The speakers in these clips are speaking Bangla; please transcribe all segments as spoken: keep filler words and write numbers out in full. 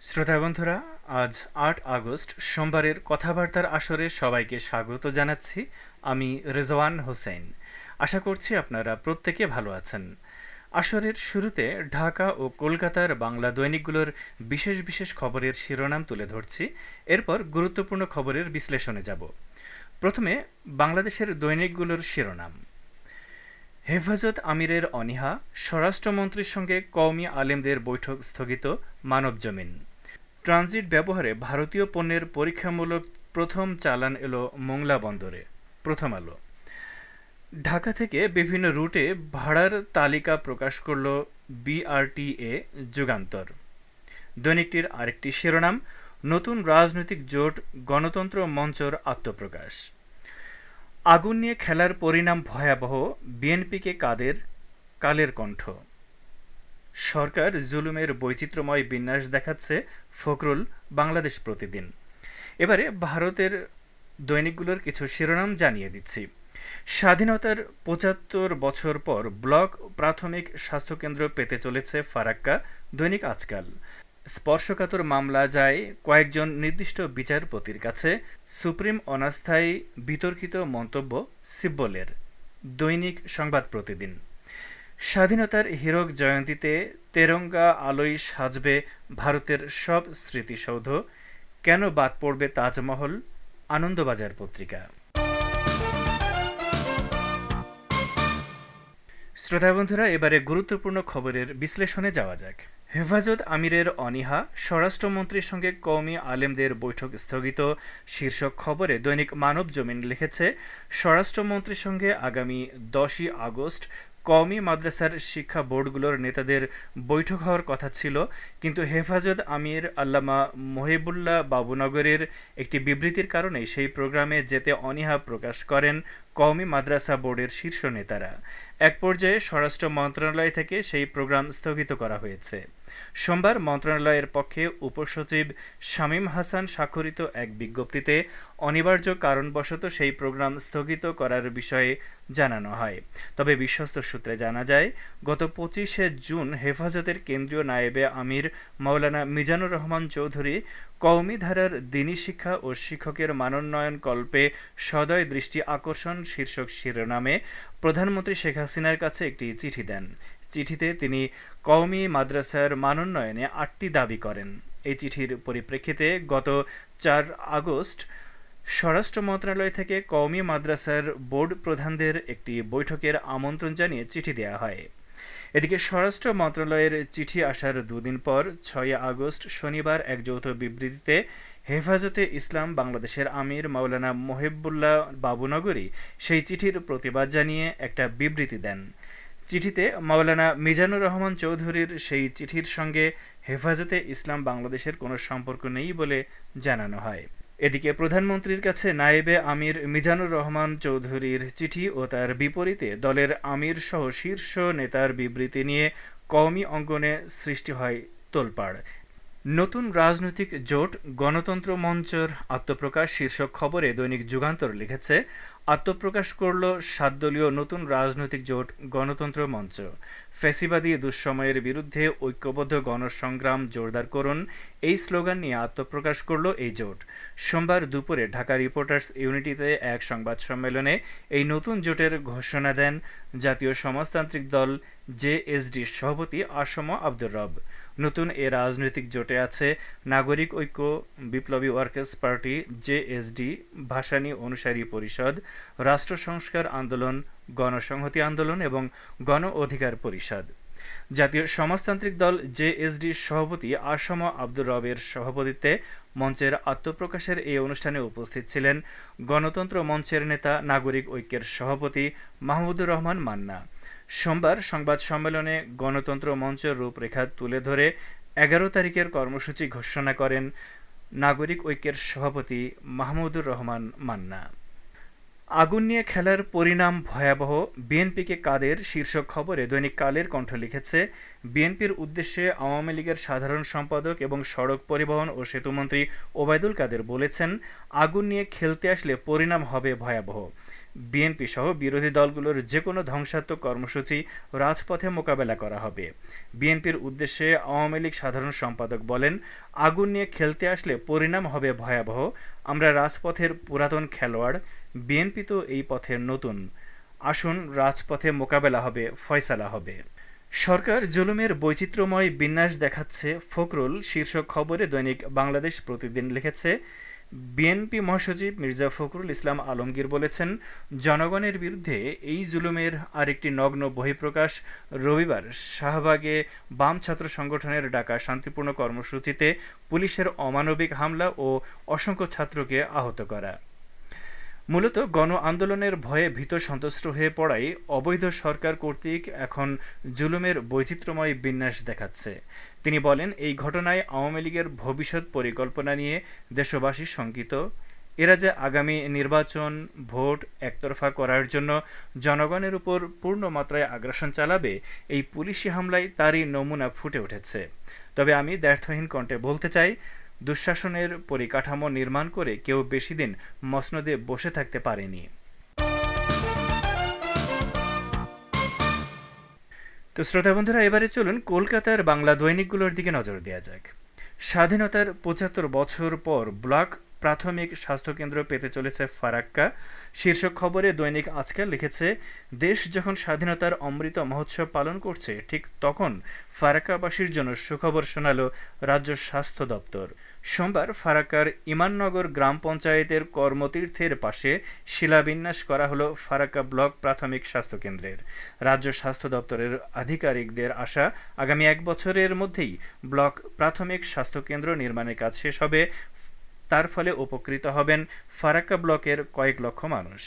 শ্রোতা বন্ধুরা, আজ আট আগস্ট সোমবারের কথাবার্তার আসরে সবাইকে স্বাগত জানাচ্ছি। আমি রেজওয়ান হোসেন। আশা করছি আপনারা প্রত্যেকে ভালো আছেন। আসরের শুরুতে ঢাকা ও কলকাতার বাংলা দৈনিকগুলোর বিশেষ বিশেষ খবরের শিরোনাম তুলে ধরছি। এরপর গুরুত্বপূর্ণ খবরের বিশ্লেষণে যাব। প্রথমে বাংলাদেশের দৈনিকগুলোর শিরোনাম। হেফাজত আমিরের অনীহা, স্বরাষ্ট্রমন্ত্রীর সঙ্গে কওমি আলেমদের বৈঠক স্থগিত, মানবজমিন। ট্রানজিট ব্যবহারে ভারতীয় পণ্যের পরীক্ষামূলক প্রথম চালান এলো মোংলা বন্দরে, প্রথম আলো। ঢাকা থেকে বিভিন্ন রুটে ভাড়ার তালিকা প্রকাশ করল বিআরটিএ, যুগান্তর। দৈনিকটির আরেকটি শিরোনাম, নতুন রাজনৈতিক জোট গণতন্ত্র মঞ্চর আত্মপ্রকাশ। আগুন নিয়ে খেলার পরিণাম ভয়াবহ, বিএনপিকে কাদের, কালের কণ্ঠ। সরকার জুলুমের বৈচিত্র্যময় বিন্যাস দেখাচ্ছে, ফখরুল, বাংলাদেশ প্রতিদিন। এবারে ভারতের দৈনিকগুলোর কিছু শিরোনাম জানিয়ে দিচ্ছি। স্বাধীনতার পঁচাত্তর বছর পর ব্লক প্রাথমিক স্বাস্থ্যকেন্দ্র পেতে চলেছে ফারাক্কা, দৈনিক আজকাল। স্পর্শকাতর মামলা যায় কয়েকজন নির্দিষ্ট বিচারপতির কাছে, সুপ্রিম অনাস্থায় বিতর্কিত মন্তব্য সিব্বলের, দৈনিক সংবাদ প্রতিদিন। স্বাধীনতার হীরক জয়ন্তীতে তেরঙ্গা আলোয় সাজবে ভারতের সব স্মৃতিসৌধ, কেন বাদ পড়বে তাজমহল, আনন্দবাজার পত্রিকা। শ্রোতা বন্ধুরা, এবারে গুরুত্বপূর্ণ খবরের বিশ্লেষণে যাওয়া যাক। হেফাজত আমিরের অনীহা, স্বরাষ্ট্রমন্ত্রীর সঙ্গে কওমি আলেমদের বৈঠক স্থগিত শীর্ষক খবরে দৈনিক মানবজমিন লিখেছে, স্বরাষ্ট্রমন্ত্রীর সঙ্গে আগামী দশই আগস্ট কওমি মাদ্রাসার শিক্ষা বোর্ডগুলোর নেতাদের বৈঠক হওয়ার কথা ছিল, কিন্তু হেফাজত আমির আল্লামা মহিবুল্লাহ বাবুনগরের একটি বিবৃতির কারণে সেই প্রোগ্রামে যেতে অনীহা প্রকাশ করেন কওমি মাদ্রাসা বোর্ডের শীর্ষ নেতারা। এক পর্যায়ে স্বরাষ্ট্র মন্ত্রণালয় থেকে সেই প্রোগ্রাম স্থগিত করা হয়েছে। সোমবার মন্ত্রণালয়ের পক্ষে উপসচিব শামীম হাসান স্বাক্ষরিত এক বিজ্ঞপ্তিতে অনিবার্য কারণবশত সেই প্রোগ্রাম স্থগিত করার বিষয়ে জানানো হয়। তবে বিশ্বস্ত সূত্রে জানা যায়, গত পঁচিশে জুন হেফাজতের কেন্দ্রীয় নায়েবে আমির মাওলানা মিজানুর রহমান চৌধুরী কওমি ধারার দ্বীনি শিক্ষা ও শিক্ষকের মানোন্নয়ন কল্পে সদয় দৃষ্টি আকর্ষণ শীর্ষক শিরোনামে প্রধানমন্ত্রী শেখ হাসিনার কাছে একটি চিঠি দেন। চিঠিতে তিনি কওমি মাদ্রাসার মানোন্নয়নে আটটি দাবি করেন। এই চিঠির পরিপ্রেক্ষিতে গত চার আগস্ট স্বরাষ্ট্র মন্ত্রণালয় থেকে কওমি মাদ্রাসার বোর্ড প্রধানদের একটি বৈঠকের আমন্ত্রণ জানিয়ে চিঠি দেওয়া হয়। এদিকে স্বরাষ্ট্র মন্ত্রণালয়ের চিঠি আসার দুদিন পর ছয় আগস্ট শনিবার এক যৌথ বিবৃতিতে হেফাজতে ইসলাম বাংলাদেশের আমির মাওলানা মহিবুল্লাহ বাবুনগরী সেই চিঠির প্রতিবাদ জানিয়ে একটা বিবৃতি দেন। চিঠিতে মাওলানা মিজানুর রহমান চৌধুরীর সেই চিঠির সঙ্গে হেফাজতে ইসলাম বাংলাদেশের কোনো সম্পর্ক নেই বলে জানানো হয়। এদিকে প্রধানমন্ত্রীর কাছে নায়েবে আমির মিজানুর রহমান চৌধুরীর চিঠি ও তার বিপরীতে দলের আমির সহ শীর্ষ নেতার বিবৃতি নিয়ে কওমি অঙ্গনে সৃষ্টি হয় তোলপাড়। নতুন রাজনৈতিক জোট গণতন্ত্র মঞ্চের আত্মপ্রকাশ শীর্ষক খবরে দৈনিক যুগান্তর লিখেছে, আত্মপ্রকাশ করল সাতদলীয় নতুন রাজনৈতিক জোট গণতন্ত্র মঞ্চ। ফ্যাসিবাদী দুঃসময়ের বিরুদ্ধে ঐক্যবদ্ধ গণসংগ্রাম জোরদার করুন, এই স্লোগান নিয়ে আত্মপ্রকাশ করল এই জোট। সোমবার দুপুরে ঢাকা রিপোর্টার্স ইউনিটিতে এক সংবাদ সম্মেলনে এই নতুন জোটের ঘোষণা দেন জাতীয় সমাজতান্ত্রিক দল জেএসডির সভাপতি আসম আব্দুর রব। নতুন এ রাজনৈতিক জোটে আছে নাগরিক ঐক্য, বিপ্লবী ওয়ার্কার্স পার্টি জেএসডি, ভাসানী অনুসারী পরিষদ, রাষ্ট্র সংস্কার আন্দোলন, গণসংহতি আন্দোলন এবং গণ অধিকার পরিষদ। জাতীয় সমাজতান্ত্রিক দল জেএসডির সভাপতি আসম আব্দুর রবের সভাপতিত্বে মঞ্চের আত্মপ্রকাশের এই অনুষ্ঠানে উপস্থিত ছিলেন গণতন্ত্র মঞ্চের নেতা নাগরিক ঐক্যের সভাপতি মাহমুদুর রহমান মান্না। সোমবার সংবাদ সম্মেলনে গণতন্ত্র মঞ্চের রূপরেখা তুলে ধরে এগারো তারিখের কর্মসূচি ঘোষণা করেন নাগরিক ঐক্যের সভাপতি মাহমুদুর রহমান মান্না। আগুন নিয়ে খেলার পরিণাম ভয়াবহ, বিএনপিকে কাদের শীর্ষক খবরে দৈনিক কালের কণ্ঠ লিখেছে, বিএনপির উদ্দেশ্যে আওয়ামী লীগের সাধারণ সম্পাদক এবং সড়ক পরিবহন ও সেতুমন্ত্রী ওবায়দুল কাদের বলেছেন, আগুন নিয়ে খেলতে আসলে পরিণাম হবে ভয়াবহ। বিএনপি সহ বিরোধী দলগুলোর যে কোনো ধ্বংসাত্মক কর্মসূচি রাজপথে মোকাবেলা করা হবে। বিএনপির উদ্দেশ্যে আওয়ামী লীগ সাধারণ সম্পাদক বলেন, আগুন নিয়ে খেলতে আসলে পরিণাম হবে ভয়াবহ। আমরা রাজপথের পুরাতন খেলোয়াড়, বিএনপি তো এই পথের নতুন। আসুন রাজপথে মোকাবেলা হবে, ফয়সালা হবে। সরকার জুলুমের বৈচিত্র্যময় বিন্যাস দেখাচ্ছে ফখরুল শীর্ষক খবরে দৈনিক বাংলাদেশ প্রতিদিন লিখেছে, বিএনপি মহাসচিব মির্জা ফখরুল ইসলাম আলমগীর বলেছেন, জনগণের বিরুদ্ধে এই জুলুমের আরেকটি নগ্ন বহিঃপ্রকাশ রবিবার শাহবাগে বাম ছাত্র সংগঠনের ডাকা শান্তিপূর্ণ কর্মসূচিতে পুলিশের অমানবিক হামলা ও অসংখ্য ছাত্রকে আহত করা। মূলত গণ আন্দোলনের ভয়ে ভীত সন্ত্রস্ত হয়ে পড়ায় অবৈধ সরকার কর্তৃক এখন জুলুমের বৈচিত্র্যময় বিন্যাস দেখাচ্ছে। তিনি বলেন, এই ঘটনায় আওয়ামী লীগের ভবিষ্যৎ পরিকল্পনা নিয়ে দেশবাসী শঙ্কিত। এরা যে আগামী নির্বাচন ভোট একতরফা করার জন্য জনগণের উপর পূর্ণ মাত্রায় আগ্রাসন চালাবে, এই পুলিশি হামলায় তারই নমুনা ফুটে উঠেছে। তবে আমি দ্ব্যর্থহীন কণ্ঠে বলতে চাই, দুঃশাসনের পরিকাঠামো নির্মাণ করে কেউ বেশি দিন মসনদে বসে থাকতে পারেনি। তো শ্রোতা বন্ধুরা, এবারে চলুন কলকাতার বাংলা দৈনিকগুলোর দিকে নজর দেওয়া যাক। স্বাধীনতার পঁচাত্তর বছর পর ব্লক প্রাথমিক স্বাস্থ্যকেন্দ্র পেতে চলেছে ফারাক্কা শীর্ষক খবরে দৈনিক আজকাল লিখেছে, দেশ যখন স্বাধীনতার অমৃত মহোৎসব পালন করছে, ঠিক তখন ফারাক্কাবাসীর জন্য সুখবর শোনাল রাজ্য স্বাস্থ্য দপ্তর। সোমবার ফারাক্কার ইমাননগর গ্রাম পঞ্চায়েতের কর্মতীর্থের পাশে শিলাবিন্যাস করা হলো ফারাক্কা ব্লক প্রাথমিক স্বাস্থ্যকেন্দ্রের। রাজ্য স্বাস্থ্য দপ্তরের আধিকারিকদের আশা, আগামী এক বছরের মধ্যেই ব্লক প্রাথমিক স্বাস্থ্যকেন্দ্র নির্মাণের কাজ শেষ হবে। তার ফলে উপকৃত হবেন ফারাক্কা ব্লকের কয়েক লক্ষ মানুষ।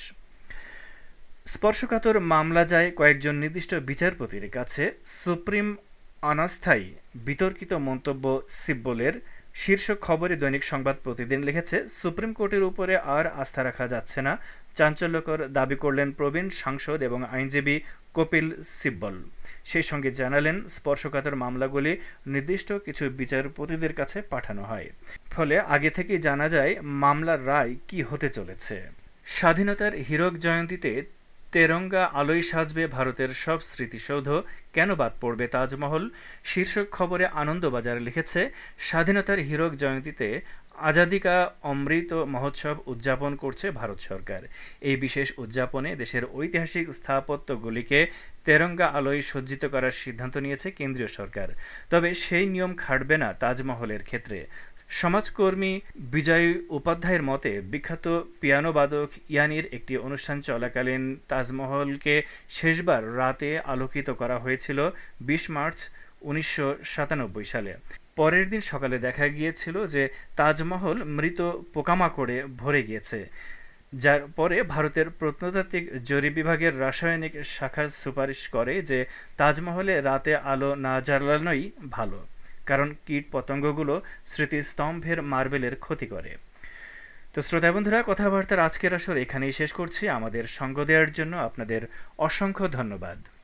স্পর্শকাতর মামলা যায় কয়েকজন নির্দিষ্ট বিচারপতির কাছে, সুপ্রিম অনাস্থায় বিতর্কিত মন্তব্য সিব্বলের শীর্ষক খবরে দৈনিক সংবাদ প্রতিদিন লিখেছে, সুপ্রিম কোর্টের উপরে আর আস্থা রাখা যাচ্ছে না, চাঞ্চল্যকর দাবি করলেন প্রবীণ সাংসদ এবং আইনজীবী কপিল সিব্বল। সেই সঙ্গে জানালেন, স্পর্শকাতর মামলাগুলি নির্দিষ্ট কিছু বিচারপতিদের কাছে পাঠানো হয়, ফলে আগে থেকেই জানা যায় মামলার রায় কি হতে চলেছে। স্বাধীনতার হীরক জয়ন্তীতে তেরঙ্গা আলোয় সাজবে ভারতের সব স্মৃতিসৌধ, কেন বাদ পড়বে তাজমহল শীর্ষক খবরে আনন্দবাজার লিখেছে, স্বাধীনতার হীরক জয়ন্তীতে আজাদি কা অমৃত মহোৎসব উদযাপন করছে ভারত সরকার। এই বিশেষ উদযাপনে দেশের ঐতিহাসিক স্থাপত্যগুলিকে তেরঙ্গা আলোয় সজ্জিত করার সিদ্ধান্ত নিয়েছে কেন্দ্রীয় সরকার। তবে সেই নিয়ম খাটবে না তাজমহলের ক্ষেত্রে। সমাজকর্মী বিজয় উপাধ্যায়ের মতে, বিখ্যাত পিয়ানোবাদক ইয়ানির একটি অনুষ্ঠান চলাকালীন তাজমহলকে শেষবার রাতে আলোকিত করা হয়েছিল বিশ মার্চ উনিশশো সাতানব্বই সালে। পরের দিন সকালে দেখা গিয়েছিল যে তাজমহল মৃত পোকামাকড়ে ভরে গিয়েছে, যার পরে ভারতের প্রত্নতাত্ত্বিক জরিপ বিভাগের রাসায়নিক শাখা সুপারিশ করে যে তাজমহলে রাতে আলো না জ্বালানোই ভালো, কারণ কীট পতঙ্গগুলো স্মৃতিস্তম্ভের মার্বেলের ক্ষতি করে। তো শ্রোতা বন্ধুরা, কথাবার্তার আজকের আসর এখানেই শেষ করছি। আমাদের সঙ্গ দেওয়ার জন্য আপনাদের অসংখ্য ধন্যবাদ।